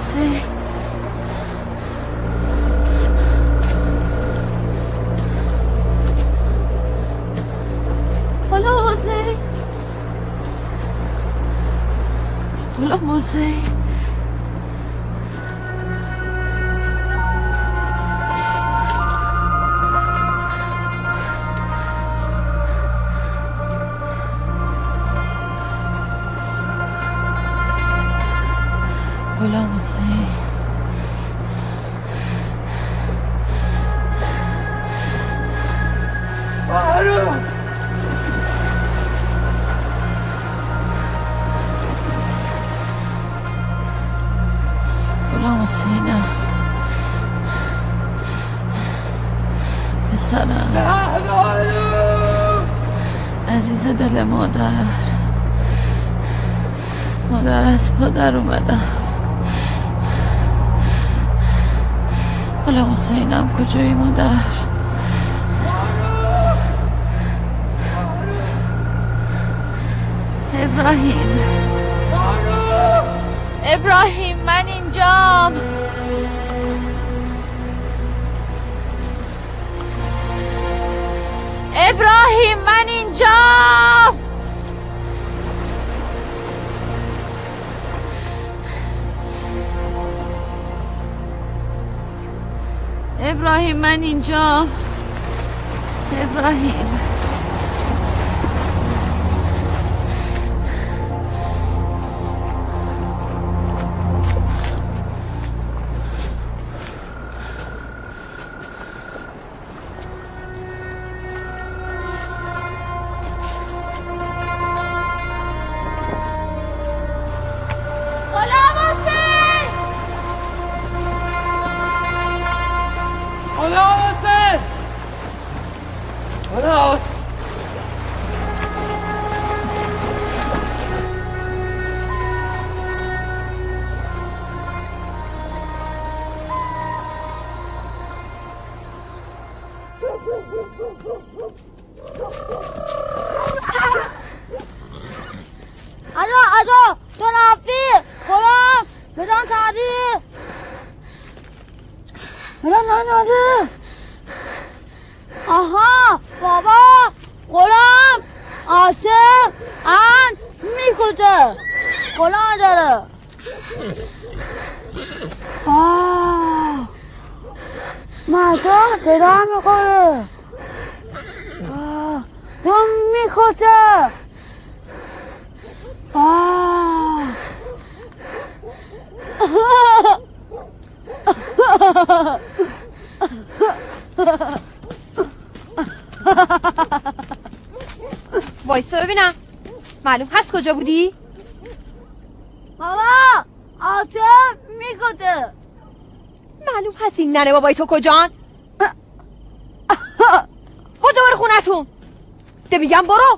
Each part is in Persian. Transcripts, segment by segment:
حسین. غلام حسین. غلام حسین. غلام حسین. غلام حسینم پسرم عزیز دل مادر از پادر اومدم. غلام حسینم کجایی مادر؟ ابراهیم من اینجام. ابراهیم من اینجام. ابراهیم من اینجام. ابراهیم آها بابا غلام آتف ان میکوته غلام داره. مردا درام میخوره دم میکوته. وایسا ببینم معلوم هست کجا بودی؟ بابا آتف میکوته. معلوم هست این ننه بابای تو کجان؟ برو دوباره خونتون. ده میگم برو.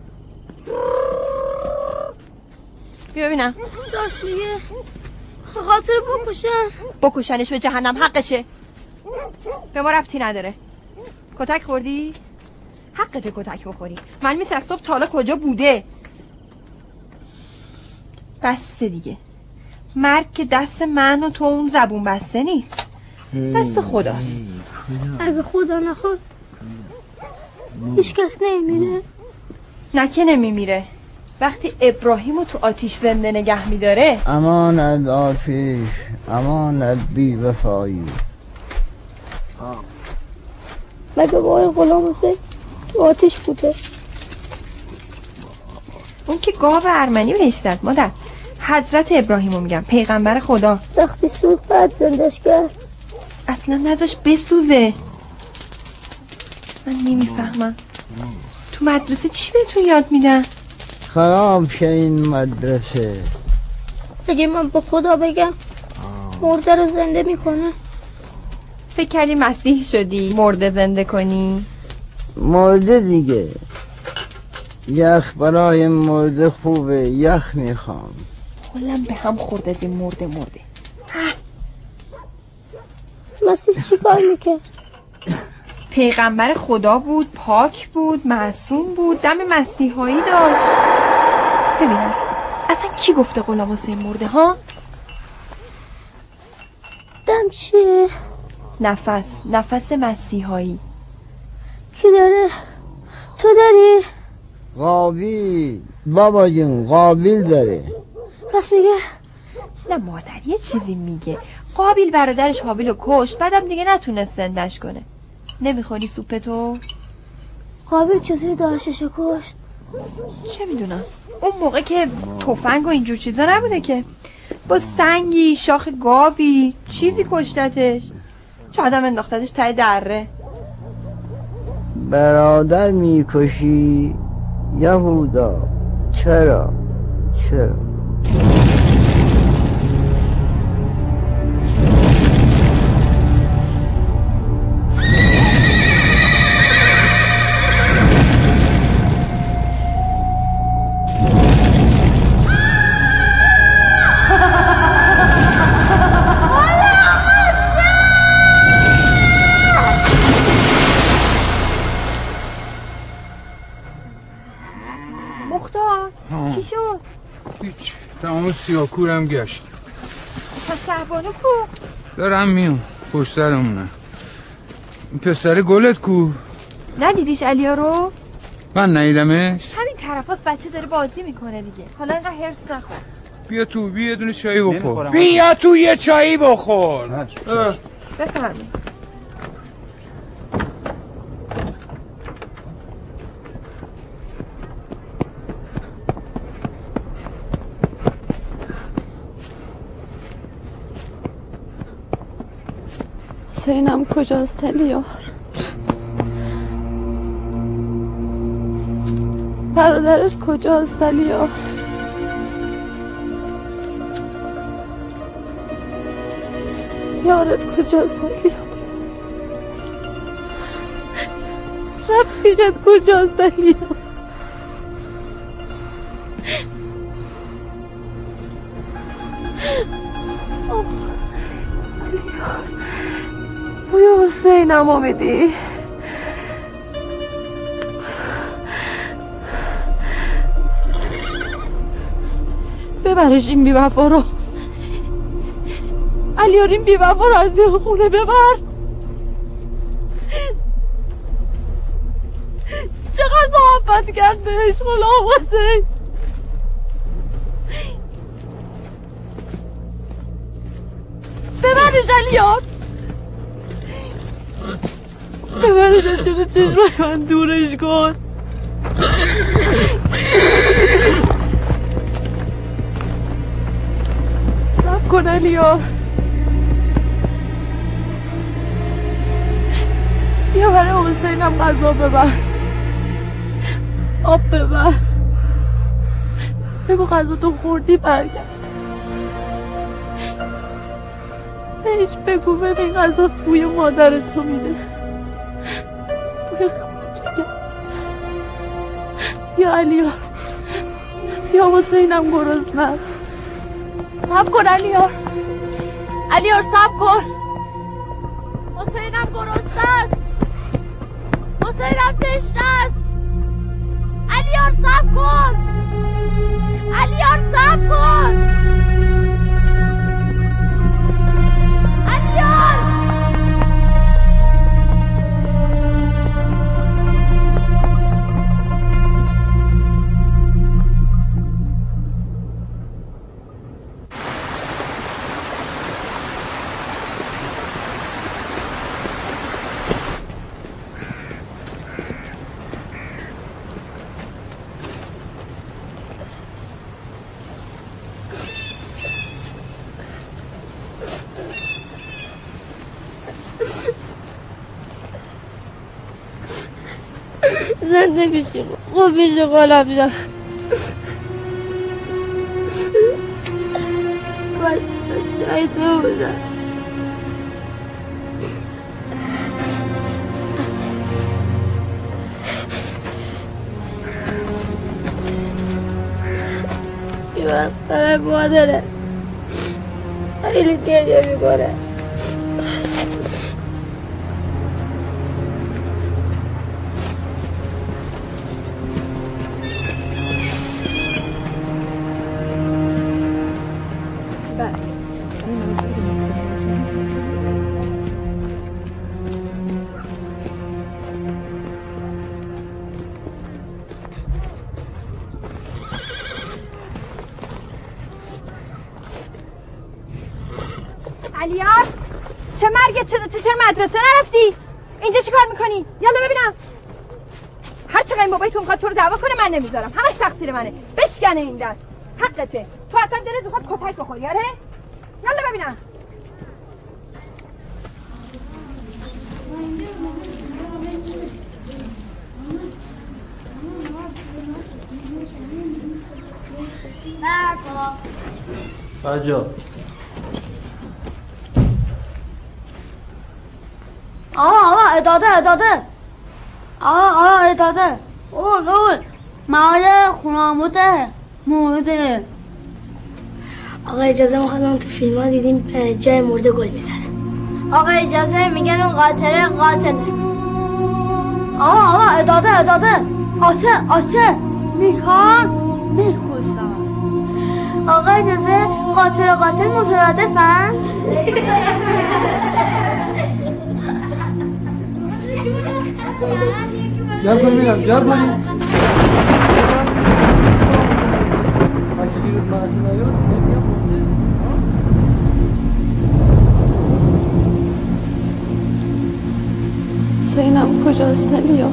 بیا ببینم. راست میگه خاطر بکشنش به جهنم حقشه. به ما ربطی نداره. کتک خوردی؟ حقته کتک بخوری. من از صبح تا حالا کجا بوده؟ بس دیگه. مرگ که دست من و تو اون زبون بسته نیست، دست خداست. اگه خدا نخواد هیچ کس نمیره. نه که نمیمیره. وقتی ابراهیمو تو آتیش زنده نگه میداره. امانت آتیش، امانت بی وفایی. مگه بابای غلام حسین تو آتیش بوده؟ اون که گاو ارمنی بهش زد مادر. حضرت ابراهیمو میگم، پیغمبر خدا. وقتی سوخت بعد زندش کرد. اصلا نذاش بسوزه. من نمیفهمم تو مدرسه چی بهتون یاد میدن؟ خراب شه این مدرسه. اگه من به خدا بگم مرده رو زنده میکنه. فکر کردی مسیح شدی مرده زنده کنی؟ مرده دیگه. یخ برای مرده خوبه، یخ میخوام. حالم به هم خورد از این مرده. مسیح چی کار میکرد؟ پیغمبر خدا بود، پاک بود، معصوم بود، دم مسیحایی داشت. ببینم اصلا کی گفته غلام حسین مرده ها؟ اینم چیه؟ نفس مسیحایی. کی داره؟ تو داری؟ قابیل بابا جون، قابیل داره. راست میگه؟ نه مادر یه چیزی میگه. قابیل برادرش حابیل رو کشت، بعدم دیگه نتونست زندش کنه. نمیخوری سوپ تو؟ قابیل چطوری داشتش کشت؟ چه میدونم، اون موقع که تفنگ و اینجور چیزا نبوده که، با سنگی، شاخ گاوی چیزی کشتتش. چه آدم انداختتش ته دره. برادر میکشی یهودا؟ چرا؟ مختار چی شد؟ هیچ، تمام سیاکورم گشت. پس شهبانو کو؟ دارم میام پشت سرمونه. این پسر گلت کو؟ ندیدیش علیا رو؟ من ندیدمش. همین طرفاست، بچه داره بازی میکنه دیگه. حالا اینقدر هرس نخور. بیا تو، بیا یه دونه چایی بخور. بیا تو یه چایی بخور. بفرمایید. حسینم کجاست الیار؟ برادرت کجاست الیار؟ یارت کجاست الیار؟ رفیقت کجاست الیار؟ بوی حسینم آمدی؟ ببرش این بی‌وفا رو. علیار این بی‌وفا رو از این خونه ببر. چقدر محبت کرد بهش غلام حسین. ببرش علیار، ببرش از جلو چشمای من دورش کن. صبر کن الیار، بیا برای حسینم غذا ببر، آب ببر، بگو غذا تو خوردی برگرد. بهش بگو ببین غذا بوی مادر تو میده، بوی خموچگه. یا علیار، یا حسینم گرسنه است. صبر کن علیار، علیار صبر کن. حسینم گرسنه است، حسینم تشنه است. علیار صبر کن، علیار صبر کن. علیار زنده بشی، خوب بشی غلام جان. من جای تو بودم. ایوان برای مادره خیلی گریه میکنه. علیار چه مرگت شده؟ تو چرا مدرسه نرفتی؟ اینجا چی کار میکنی؟ یالا ببینم. هر چقدر این بابایی تو میخواد تو رو دعوا کنه من نمیذارم. همش تقصیر منه. بشکنه این دست. حقته. تو اصلا دلت میخواد کتک بخوری آره؟ یالا ببینم. بجا آقا اداده آقا اداده اول مال خوناموده مرده. آقا اجازه میخوادم تو فیلم ها دیدیم جای مرده گل میزنه. آقا اجازه میگن اون قاتله. آقا اداده آته میکشم. آقا اجازه قاتل مترادفن. جمع کنیم میرم هرچی دیروز محصول نیاد حسینم کجاست علیا؟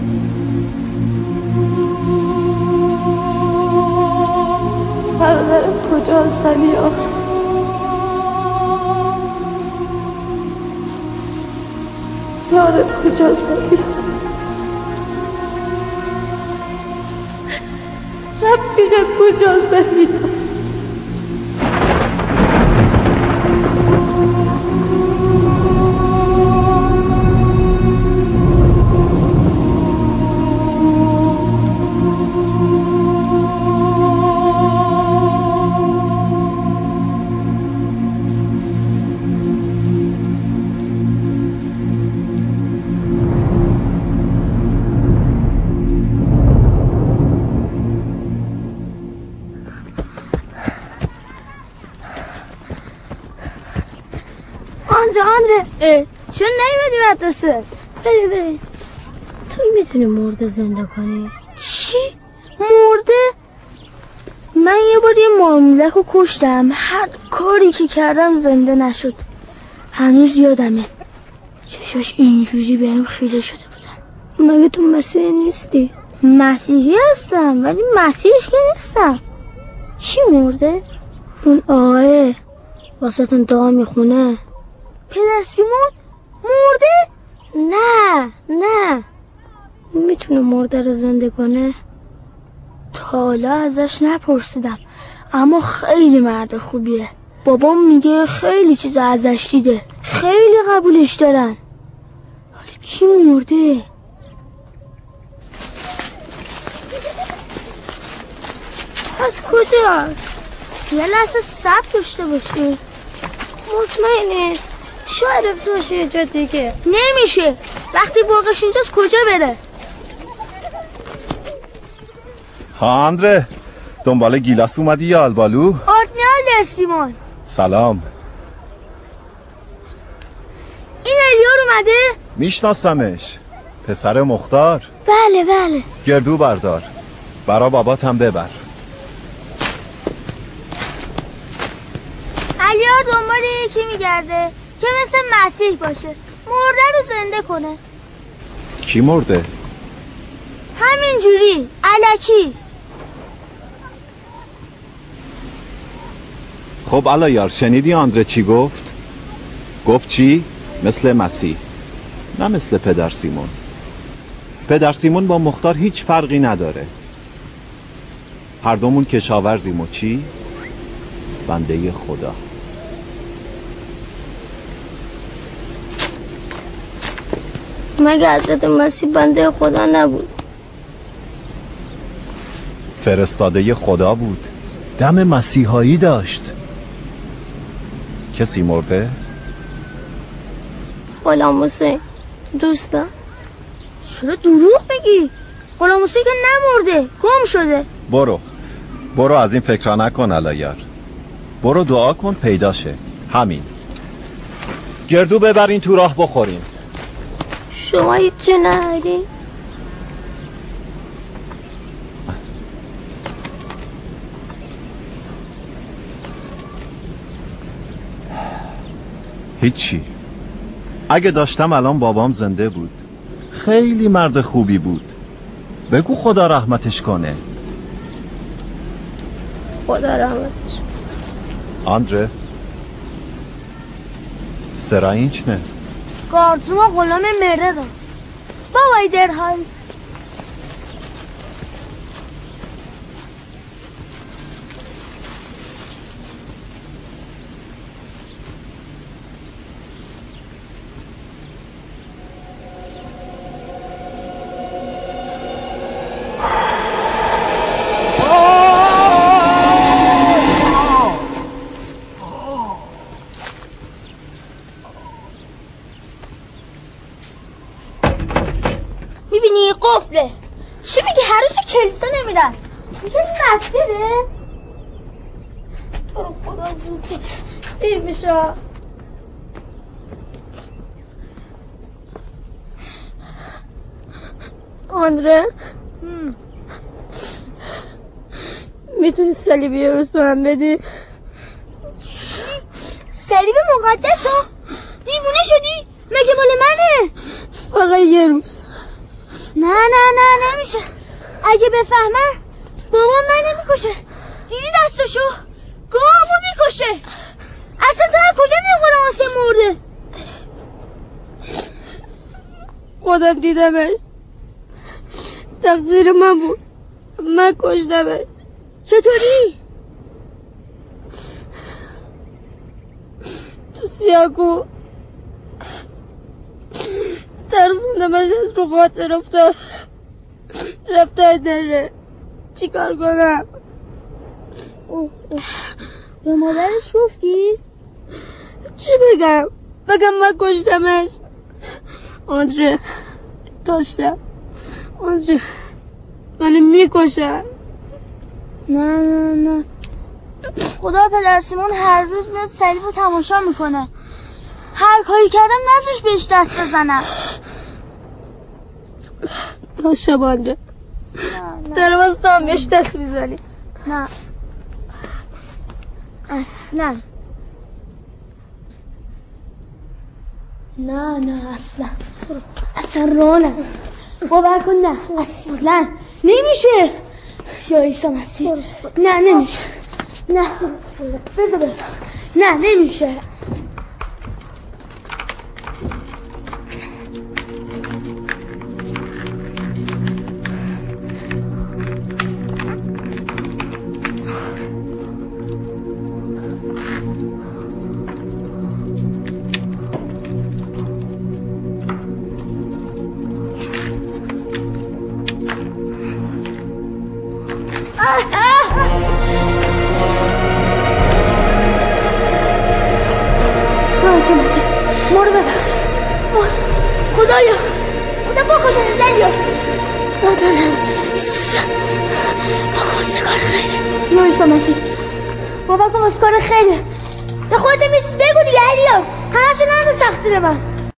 برادرم کجاست علیا؟ یارت کجاست علیا؟ رفیقت کجاست علیا؟ آندره چون نیومدی مدرسه؟ ببین تو میتونی مرده زنده کنی؟ چی؟ مرده؟ من یه بار یه مارمولک رو کشتم. هر کاری که کردم زنده نشد. هنوز یادمه چشاش اینجوری بهم خیره شده بودن. مگه تو مسیحی نیستی؟ مسیحی هستم ولی مسیحی که نیستم. چی مرده؟ اون آقای واسه تون دعا میخونه. پدر سیمون مرده؟ نه میتونه مرده رو زنده کنه؟ تا حالا ازش نپرسیدم اما خیلی مرد خوبیه. بابام میگه خیلی چیزا ازش دیده، خیلی قبولش دارن. حالا کی مرده؟ از کجاست؟ یه لحظه صبر داشته باشی. مطمئنی؟ شاید رفته باشه یه جا دیگه. نمیشه وقتی باقش اینجاست کجا بره؟ ها اندره دنبال گیلاس اومدی یا البالو؟ آرتنال در سیمون. سلام. این الیار اومده؟ میشناسمش، پسر مختار. بله گردو بردار برا بابات هم ببر. الیار دنبال یکی میگرده که مثل مسیح باشه، مرده رو زنده کنه. کی مرده؟ همینجوری الکی. خب الا یار شنیدی آندره چی گفت؟ گفت چی؟ مثل مسیح، نه مثل پدر سیمون. پدر سیمون با مختار هیچ فرقی نداره. هر دومون کشاورزیم و چی؟ بنده خدا. مگه حضرت مسیح بنده خدا نبود؟ فرستاده خدا بود، دم مسیحایی داشت. کسی مرده؟ غلام حسین دوستم. چرا دروغ بگی؟ غلام حسین که نمرده، گم شده. برو از این فکرها نکن الایار. برو دعا کن پیدا شه. همین. گردو ببرین تو راه بخورین. شما هیچی نداری؟ هیچی. اگه داشتم الان بابام زنده بود. خیلی مرد خوبی بود. بگو خدا رحمتش کنه. خدا رحمتش. آندره سرایینچ نه؟ Kartuma غلام مرده دار بابای درهای میبینی قفله چی میگی هر روز کلیسا نمیرن میگه این مسجده تو رو خدا زود باش دیر میشه آندره میتونی صلیبی یه روز به من بدی؟ صلیب مقدس ها دیوونه شدی؟ مگه مال منه؟ فقط یه روز نه نمیشه اگه بفهمم بابام من نمیکشه دیدی دستشو گامو میکشه اصلا تا کجا میخورم واسه مرده خودم دیدمش تقصیر من بود من کشتمش چطوری؟ تو سیاکو ترسوندمش از رو خاطر رفته دره چی کار کنم؟ به مادرش گفتی؟ چی بگم من کشتمش آندره تاشم آندره منو میکشن نه خدا پدر سیمون هر روز میاد صلیب رو تماشا میکنه هر کاری کردم نذاش بهش دست بزنم تاشم آندره در واسه بهش دست میزنی نه اصلا نه اصلا رانه باور کن نه اصلا نمیشه یا عیسی مسیح نه نمیشه نه بذار نه نمیشه ما رو ببخش خدایا خدا بکشن دلیو داد نزن بابا واسه کار خیره یا عیسی مسیح بابا کن واسه کار خیره تا خودت میشت بگو دیگه علیو همشو ننداز تقصیر من